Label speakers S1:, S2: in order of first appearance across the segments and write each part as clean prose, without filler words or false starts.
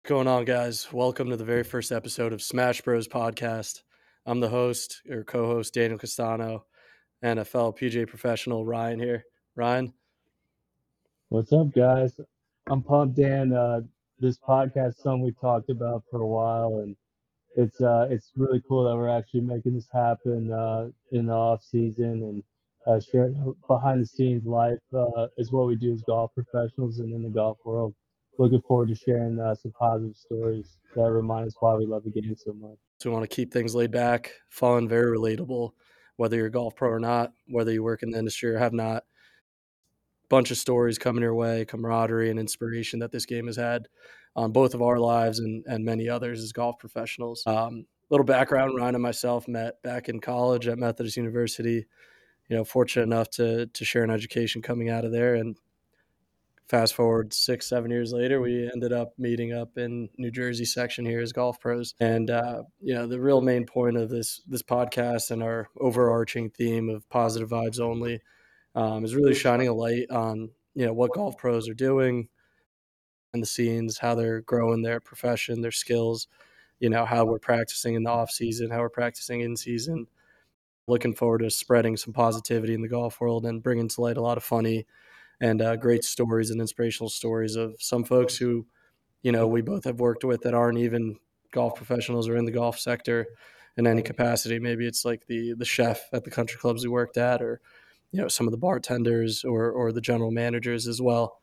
S1: Going on, guys? Welcome to the very first episode of Smash Bros podcast. I'm the host or co-host Daniel Castano, and a fellow PJ professional Ryan here. Ryan,
S2: What's up, guys? I'm pumped, Dan. This podcast is something we talked about for a while, and it's really cool that we're actually making this happen in the off season and sharing behind the scenes life is what we do as golf professionals and in the golf world. Looking forward to sharing some positive stories that remind us why we love the game so much.
S1: so we want to keep things laid back, fun, very relatable, whether you're a golf pro or not, whether you work in the industry or have not. Bunch of stories coming your way, camaraderie and inspiration that this game has had on both of our lives and many others as golf professionals. Little background: Ryan and myself met back in college at Methodist University. Fortunate enough to share an education coming out of there. And fast forward 6-7 years later, we ended up meeting up in New Jersey section here as golf pros. And the real main point of this podcast and our overarching theme of positive vibes only is really shining a light on what golf pros are doing and the scenes, how they're growing their profession, their skills. How we're practicing in the off season, how we're practicing in season. Looking forward to spreading some positivity in the golf world and bringing to light a lot of funny and great stories and inspirational stories of some folks who, we both have worked with that aren't even golf professionals or in the golf sector in any capacity. Maybe it's like the chef at the country clubs we worked at, or some of the bartenders or the general managers as well.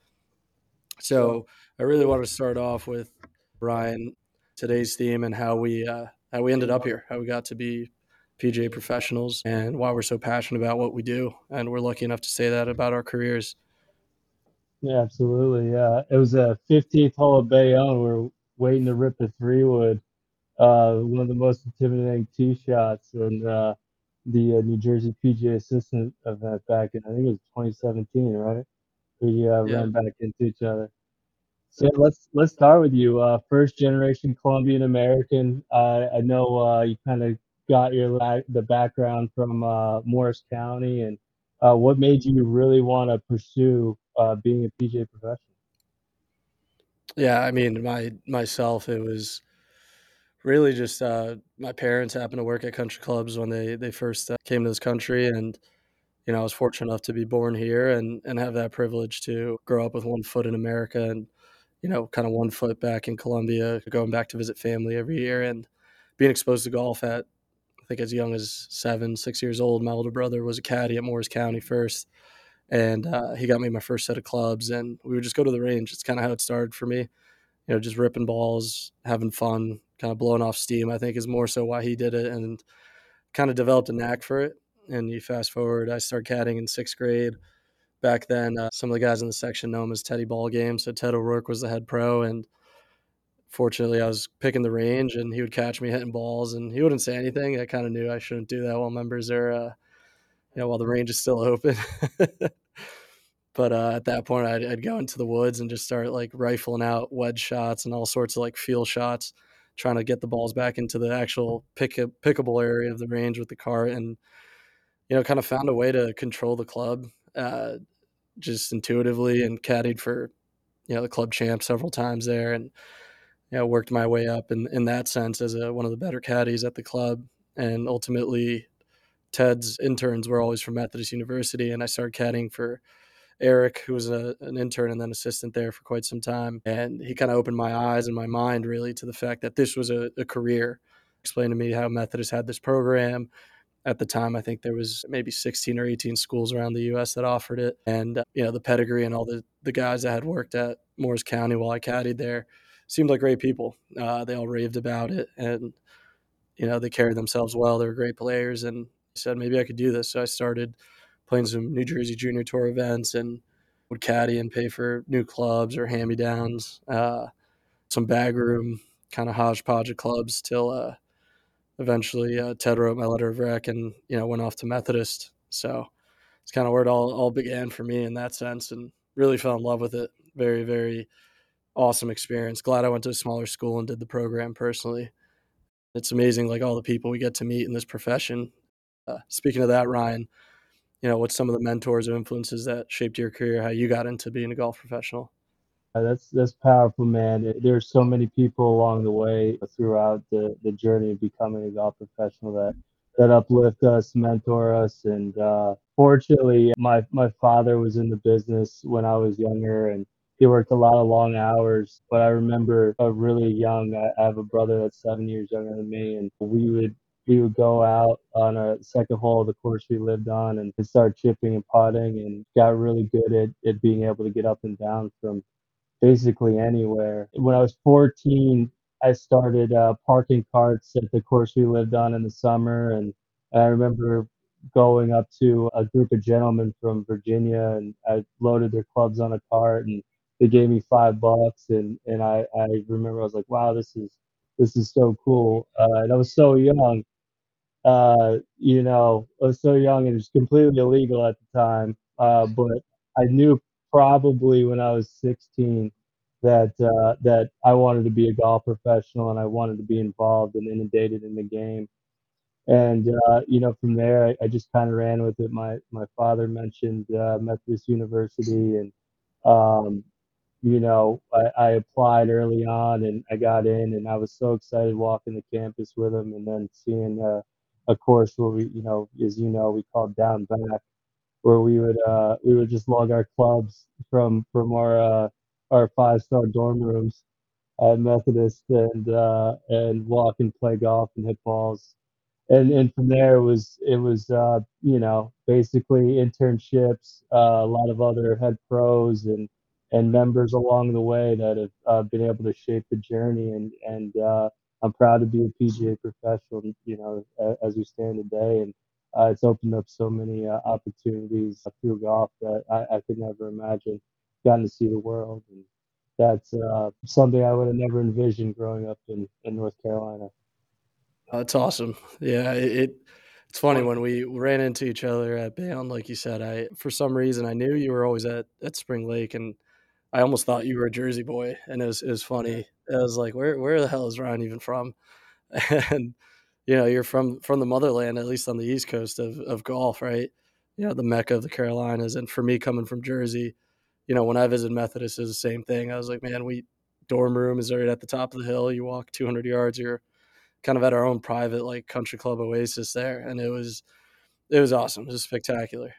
S1: So I really want to start off with Ryan, today's theme, and how we ended up here, how we got to be PGA professionals, and why we're so passionate about what we do, and we're lucky enough to say that about our careers.
S2: Yeah, absolutely. Yeah, it was a 15th hole of Bayonne. We're waiting to rip a three-wood. One of the most intimidating tee shots in the New Jersey PGA Assistant event back in, I think it was 2017, right? We
S1: Yeah,
S2: ran back into each other. So let's start with you. First generation Colombian American. I know you kind of got the background from Morris County, and what made you really want to pursue being a PGA professional?
S1: yeah. I mean, myself, it was really just my parents happened to work at country clubs when they first came to this country, and I was fortunate enough to be born here and have that privilege to grow up with one foot in America and kind of one foot back in Colombia, going back to visit family every year and being exposed to golf at, I think, as young as 7, 6 years old. My older brother was a caddy at Morris County first, and he got me my first set of clubs, and we would just go to the range. It's kind of how it started for me. Just ripping balls, having fun, kind of blowing off steam, I think is more so why he did it, and kind of developed a knack for it. And you fast forward, I started caddying in sixth grade. Back then, some of the guys in the section know him as Teddy Ballgame. So Ted O'Rourke was the head pro, and fortunately, I was picking the range, and he would catch me hitting balls, and he wouldn't say anything. I kind of knew I shouldn't do that while members are, while the range is still open. But at that point, I'd go into the woods and just start like rifling out wedge shots and all sorts of like feel shots, trying to get the balls back into the actual pickable area of the range with the cart, and kind of found a way to control the club just intuitively, and caddied for the club champ several times there, and worked my way up in that sense as one of the better caddies at the club, and ultimately Ted's interns were always from Methodist University, and I started caddying for Eric, who was an intern and then assistant there for quite some time. And he kind of opened my eyes and my mind really to the fact that this was a career. Explained to me how Methodist had this program. At the time, I think there was maybe 16 or 18 schools around the U.S. that offered it. And, the pedigree and all the guys that had worked at Morris County while I caddied there seemed like great people. They all raved about it, and, they carried themselves well. They were great players, and I said, maybe I could do this. So I started playing some New Jersey Junior Tour events and would caddy and pay for new clubs or hand-me-downs, some bag room kind of hodgepodge of clubs till eventually Ted wrote my letter of rec and went off to Methodist. So it's kind of where it all began for me in that sense, and really fell in love with it. Very, very awesome experience. Glad I went to a smaller school and did the program personally. It's amazing, like all the people we get to meet in this profession. Speaking of that, Ryan, what's some of the mentors or influences that shaped your career, how you got into being a golf professional?
S2: That's powerful, man. There's so many people along the way throughout the journey of becoming a golf professional that uplift us, mentor us, and fortunately, my father was in the business when I was younger, and he worked a lot of long hours. But I remember really young. I have a brother that's 7 years younger than me, and we would go out on a second hole of the course we lived on and start chipping and putting, and got really good at being able to get up and down from basically anywhere. When I was 14, I started parking carts at the course we lived on in the summer, and I remember going up to a group of gentlemen from Virginia, and I loaded their clubs on a cart, and they gave me $5, and I remember I was like, wow, this is so cool, and I was so young, I was so young and it was completely illegal at the time. But I knew probably when I was 16 that I wanted to be a golf professional and I wanted to be involved and inundated in the game. And from there, I just kind of ran with it. My father mentioned Methodist University, and um, I applied early on and I got in, and I was so excited walking the campus with him, and then seeing a course where as we called down back, where we would just lug our clubs from our 5-star dorm rooms at Methodist, and walk and play golf and hit balls. And from there it was basically internships, a lot of other head pros and members along the way that have been able to shape the journey, and I'm proud to be a PGA professional, as we stand today, and it's opened up so many opportunities through golf that I could never imagine. Gotten to see the world, and that's something I would have never envisioned growing up in North Carolina.
S1: It's awesome. Yeah, it's funny when we ran into each other at Bayonne, like you said, I for some reason, I knew you were always at Spring Lake, and I almost thought you were a Jersey boy, and it was funny. I was like, "Where the hell is Ryan even from?" And, you're from the motherland, at least on the East Coast of golf, right? The Mecca of the Carolinas, and for me coming from Jersey, when I visited Methodist, it was the same thing. I was like, "Man, we dorm room is right at the top of the hill. You walk 200 yards, you're kind of at our own private, like, country club oasis there," and it was awesome. It was spectacular.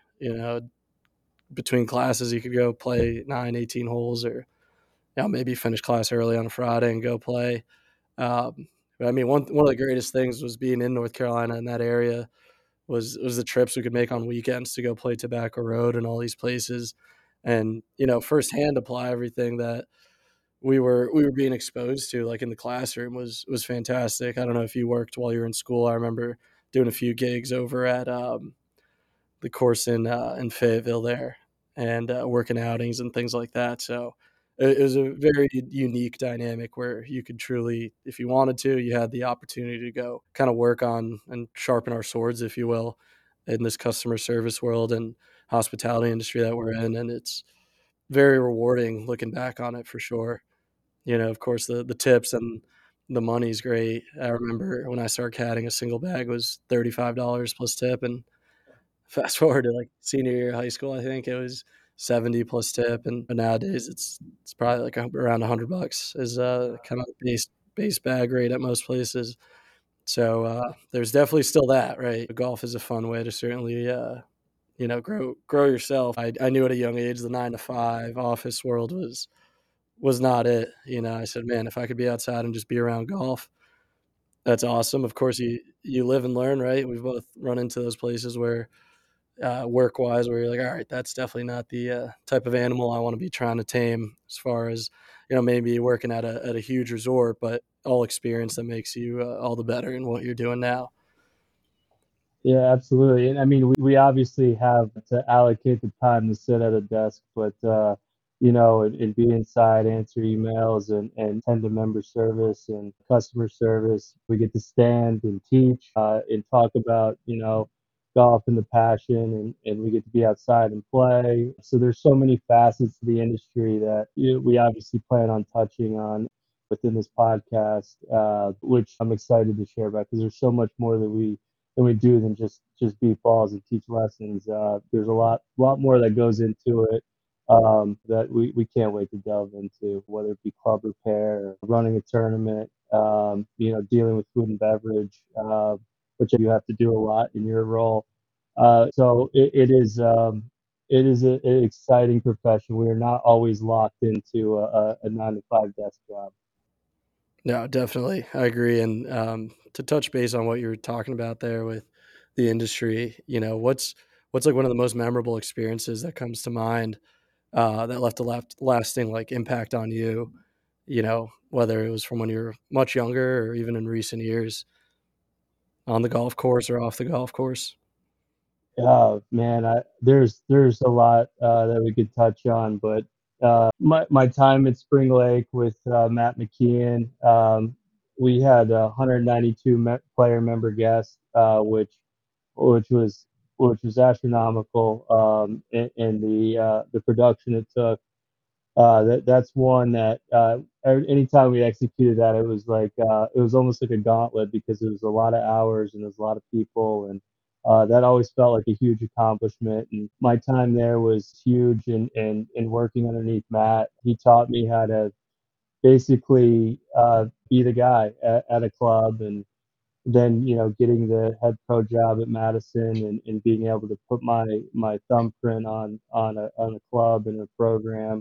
S1: Between classes, you could go play 9, 18 holes, or, maybe finish class early on a Friday and go play. But I mean, one of the greatest things was being in North Carolina in that area was the trips we could make on weekends to go play Tobacco Road and all these places, and firsthand apply everything that we were being exposed to, like in the classroom, was fantastic. I don't know if you worked while you were in school. I remember doing a few gigs over at the course in Fayetteville there, and working outings and things like that. So it was a very unique dynamic where you could truly, if you wanted to, you had the opportunity to go kind of work on and sharpen our swords, if you will, in this customer service world and hospitality industry that we're in. And it's very rewarding looking back on it for sure. Of course, the tips and the money's great. I remember when I started caddying, a single bag was $35 plus tip, and fast forward to, like, senior year of high school, I think it was 70 plus tip, and but nowadays it's probably, like, around $100 is, kind of base bag rate at most places. So, there's definitely still that, right? Golf is a fun way to certainly, grow yourself. I knew at a young age the 9 to 5 office world was not it. I said, "Man, if I could be outside and just be around golf, that's awesome." Of course, you live and learn, right? We've both run into those places where, work wise, where you're like, all right, that's definitely not the type of animal I want to be trying to tame, as far as, maybe working at a huge resort, but all experience that makes you all the better in what you're doing now.
S2: Yeah, absolutely. And I mean, we obviously have to allocate the time to sit at a desk, but and be inside, answer emails, and tend to member service and customer service. We get to stand and teach and talk about, golf and the passion, and we get to be outside and play. So there's so many facets to the industry that we obviously plan on touching on within this podcast, which I'm excited to share about because there's so much more that we do than just beat balls and teach lessons. There's a lot more that goes into it. that we can't wait to delve into, whether it be club repair, or running a tournament, dealing with food and beverage, which you have to do a lot in your role. So it is an exciting profession. We are not always locked into a 9 to 5 desk job.
S1: No, definitely. I agree. And to touch base on what you were talking about there with the industry, what's like one of the most memorable experiences that comes to mind that left a lasting like impact on you? Whether it was from when you were much younger or even in recent years on the golf course or off the golf course.
S2: Oh man, there's a lot that we could touch on, but my time at Spring Lake with Matt McKeon, we had a 192 player member guest, which was which was astronomical, in the production it took. That's one that anytime we executed that, it was almost like a gauntlet because it was a lot of hours and there's a lot of people, and that always felt like a huge accomplishment. And my time there was huge in working underneath Matt. He taught me how to basically be the guy at a club, and then getting the head pro job at Madison, and being able to put my thumbprint on a club and a program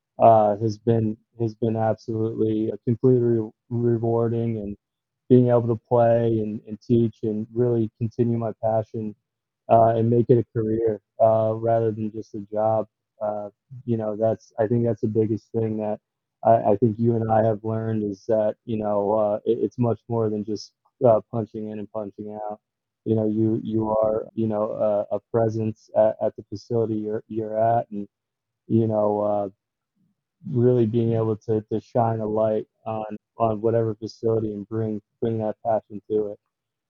S2: has been absolutely completely rewarding, and being able to play and teach and really continue my passion and make it a career rather than just a job. Uh, that's I think that's the biggest thing that I think you and I have learned is that it's much more than just punching in and punching out. You are a presence at the facility you're at, and you know really being able to shine a light on whatever facility and bring that passion to it.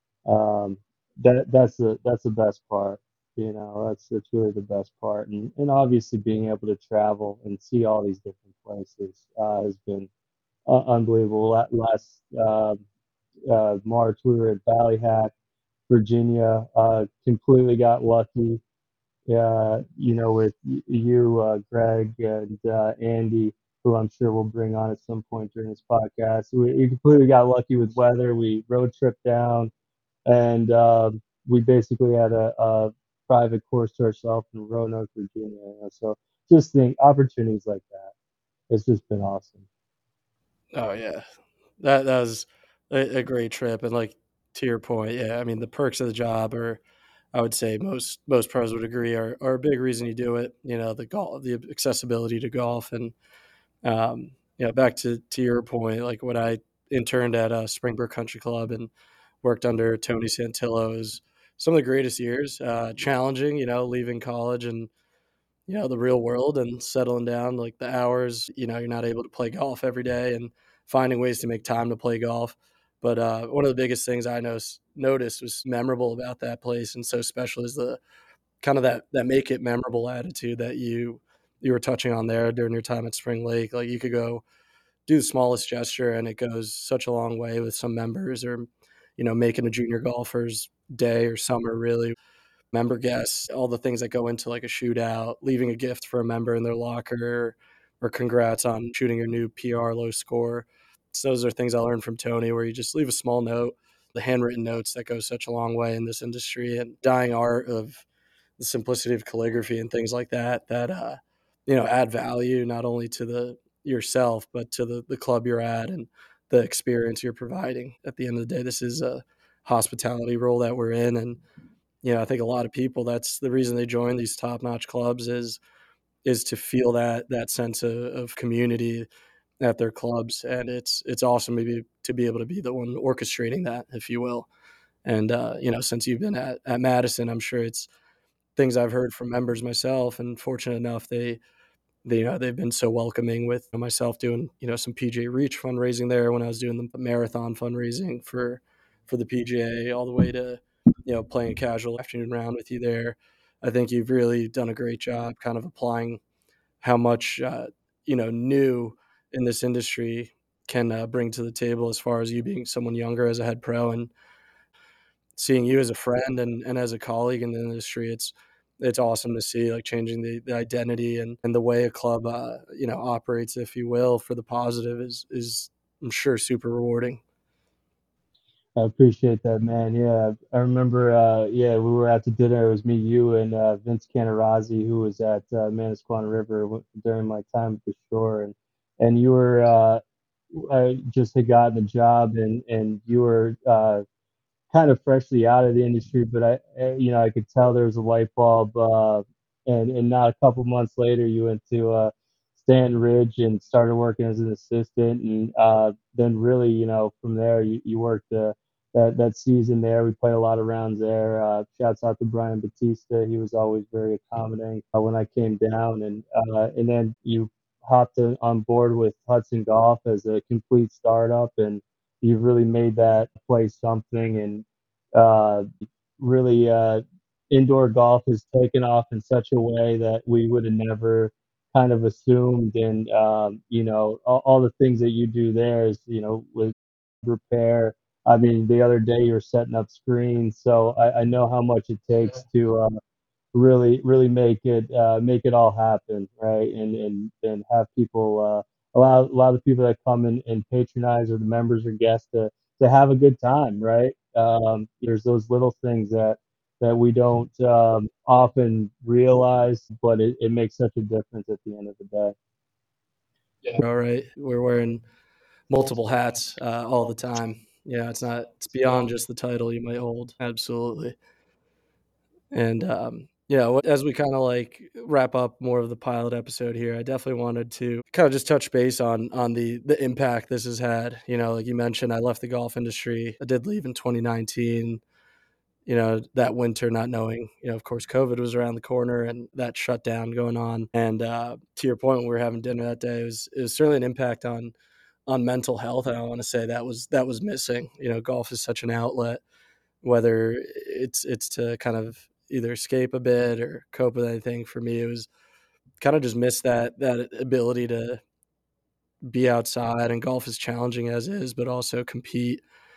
S2: That's the best part. That's really the best part, and obviously being able to travel and see all these different places has been unbelievable. Last March we were at Ballyhack, Virginia. Completely got lucky, with you, Greg, and Andy, who I'm sure we'll bring on at some point during this podcast. We completely got lucky with weather. We road tripped down, and we basically had a private course to ourselves in Roanoke, Virginia. So just think opportunities like that. It's just been awesome.
S1: Oh yeah, that was a great trip. And like to your point, yeah, I mean the perks of the job are, I would say most pros would agree, are a big reason you do it. The accessibility to golf, and back to your point, like when I interned at Springbrook Country Club and worked under Tony Santillo, is some of the greatest years. Challenging, leaving college and the real world and settling down, like the hours, you're not able to play golf every day and finding ways to make time to play golf. But one of the biggest things I noticed was memorable about that place and so special is the kind of that make it memorable attitude that you were touching on there during your time at Spring Lake. Like you could go do the smallest gesture and it goes such a long way with some members, or making a junior golfer's day or summer really. Member guests, all the things that go into like a shootout, leaving a gift for a member in their locker, or congrats on shooting your new PR low score. So those are things I learned from Tony, where you just leave a small note, the handwritten notes that go such a long way in this industry, and dying art of the simplicity of calligraphy and things like that, that add value not only to the yourself, but to the club you're at and the experience you're providing. At the end of the day, this is a hospitality role that we're in, and I think a lot of people, that's the reason they join these top-notch clubs, is to feel that sense of community at their clubs, and it's awesome to be able to be the one orchestrating that, if you will. And since you've been at Madison, I'm sure it's things I've heard from members myself, and fortunate enough they've been so welcoming with myself doing some PGA Reach fundraising there when I was doing the marathon fundraising for the PGA, all the way to playing a casual afternoon round with you there. I think you've really done a great job kind of applying how much new in this industry can bring to the table, as far as you being someone younger as a head pro and seeing you as a friend and as a colleague in the industry. it's awesome to see, like, changing the identity and the way a club, operates, if you will, for the positive is I'm sure super rewarding.
S2: I appreciate that, man. Yeah, I remember. Yeah, we were out to dinner. It was me, you, and Vince Canarazzi, who was at Manasquan River during my time at the shore, and you were just had gotten the job, and you were kind of freshly out of the industry, but I could tell there was a light bulb. And not a couple months later, you went to Stanton Ridge and started working as an assistant, and then really, from there, you worked that season there. We played a lot of rounds there. Shouts out to Brian Batista; he was always very accommodating when I came down, and then you hopped on board with Hudson Golf as a complete startup, and you've really made that place something. And uh, really, indoor golf has taken off in such a way that we would have never kind of assumed. And all the things that you do there is, with repair. I mean, the other day you were setting up screens, so I know how much it takes to really make it all happen, right? And have people allow a lot of the people that come and patronize, or the members or guests, to have a good time, right? There's those little things that we don't often realize, but it makes such a difference at the end of the day.
S1: All right, we're wearing multiple hats all the time. Yeah, it's beyond just the title you might hold. Absolutely. And as we kind of like wrap up more of the pilot episode here, I definitely wanted to kind of just touch base on the impact this has had. Like you mentioned, I left the golf industry. I did leave in 2019. That winter, not knowing, of course, COVID was around the corner and that shutdown going on. And to your point, when we were having dinner that day, it was certainly an impact on mental health. And I want to say that was missing. Golf is such an outlet, whether it's to kind of either escape a bit or cope with anything. For me, it was kind of just miss that ability to be outside, and golf is challenging as is, but also compete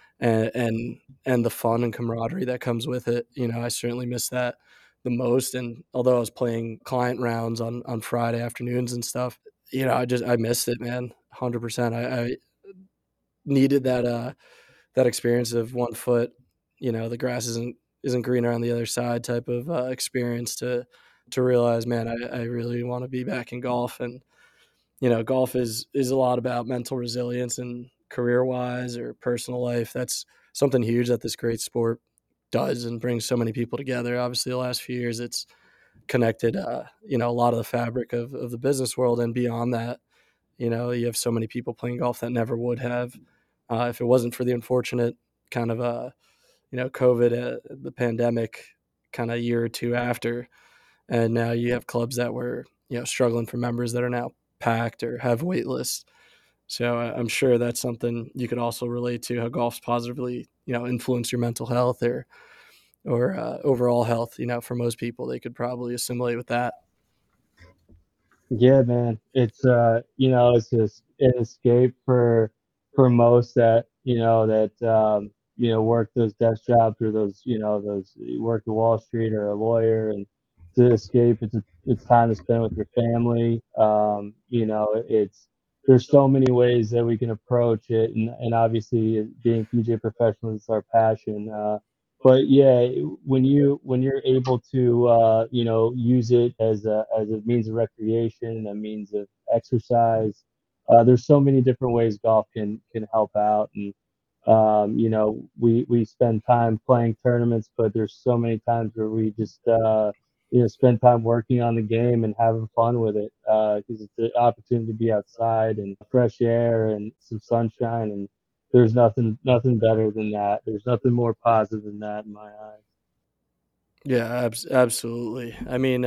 S1: and the fun and camaraderie that comes with it. I certainly miss that the most. And although I was playing client rounds on Friday afternoons and stuff, I missed it, man. 100%. I needed that experience of 1 foot, the grass isn't greener on the other side type of experience to realize, man, I really want to be back in golf. And golf is a lot about mental resilience, and career wise or personal life. That's something huge that this great sport does and brings so many people together. Obviously, the last few years, it's connected, a lot of the fabric of the business world and beyond that. You have so many people playing golf that never would have if it wasn't for the unfortunate kind of COVID, the pandemic, kind of year or two after. And now you have clubs that were struggling for members that are now packed or have wait lists. So I'm sure that's something you could also relate to, how golf's positively influence your mental health or overall health. For most people, they could probably assimilate with that.
S2: Yeah, man. It's just an escape for most that work those desk jobs, or those you work at Wall Street or a lawyer, and to escape, it's time to spend with your family. It's there's so many ways that we can approach it, and obviously being PJ professionals is our passion. But yeah, when you're able to use it as a means of recreation, a means of exercise, there's so many different ways golf can help out. And we spend time playing tournaments, but there's so many times where we just spend time working on the game and having fun with it, because it's an opportunity to be outside and fresh air and some sunshine. And there's nothing better than that. There's nothing more positive than that in my eyes.
S1: Yeah, absolutely. I mean,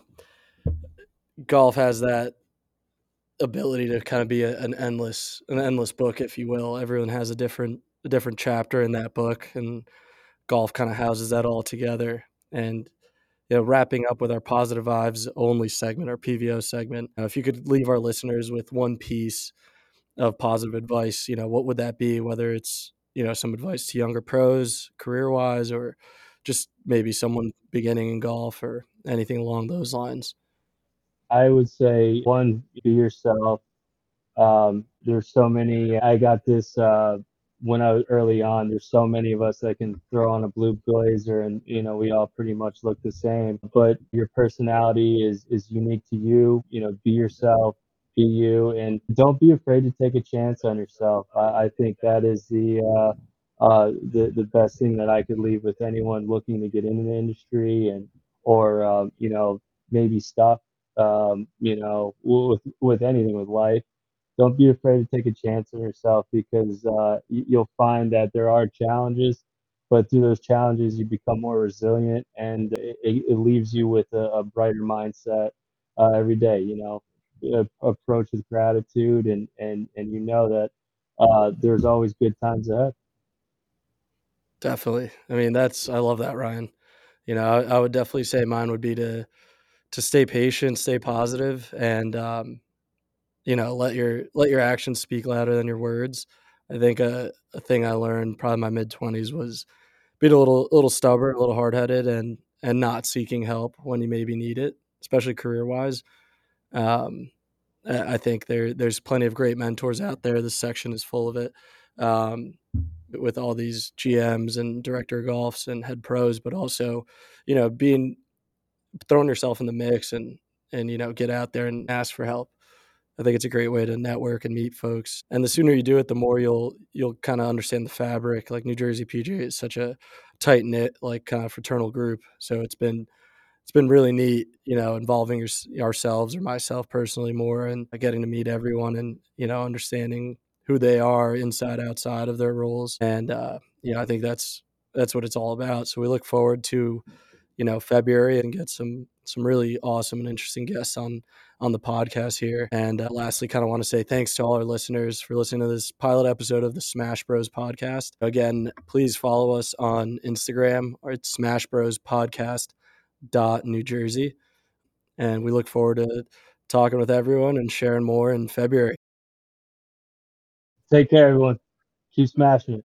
S1: golf has that ability to kind of be an endless book, if you will. Everyone has a different chapter in that book, and golf kind of houses that all together. And wrapping up with our positive vibes only segment, our PVO segment, if you could leave our listeners with one piece of positive advice, what would that be? Whether it's some advice to younger pros, career wise, or just maybe someone beginning in golf, or anything along those lines?
S2: I would say one, be yourself. There's so many. I got this when I was early on. There's so many of us that can throw on a blue blazer, and we all pretty much look the same. But your personality is unique to you. Be yourself, be you, and don't be afraid to take a chance on yourself. I think that is the best thing that I could leave with anyone looking to get into the industry and or maybe stuck with anything with life. Don't be afraid to take a chance on yourself because you'll find that there are challenges, but through those challenges you become more resilient, and it leaves you with a brighter mindset every day. Approach with gratitude, and that there's always good times ahead.
S1: Definitely. I mean, I love that, Ryan. I would definitely say mine would be to stay patient, stay positive, and let your actions speak louder than your words. I think a thing I learned probably in my mid-20s was being a little stubborn, a little hard headed, and not seeking help when you maybe need it, especially career wise. Um, I think there's plenty of great mentors out there. This section is full of it. Um, with all these GMs and director of golfs and head pros, but also, being throwing yourself in the mix and get out there and ask for help. I think it's a great way to network and meet folks. And the sooner you do it, the more you'll kind of understand the fabric. Like New Jersey PGA is such a tight knit, like kind of fraternal group. So it's been really neat, involving ourselves or myself personally more and getting to meet everyone and understanding who they are inside outside of their roles. And I think that's what it's all about. So we look forward to February and get some really awesome and interesting guests on the podcast here. And lastly, kind of want to say thanks to all our listeners for listening to this pilot episode of the Smash Bros podcast. Again, please follow us on Instagram or it's Smash Bros Podcast New Jersey. And we look forward to talking with everyone and sharing more in February.
S2: Take care, everyone. Keep smashing it.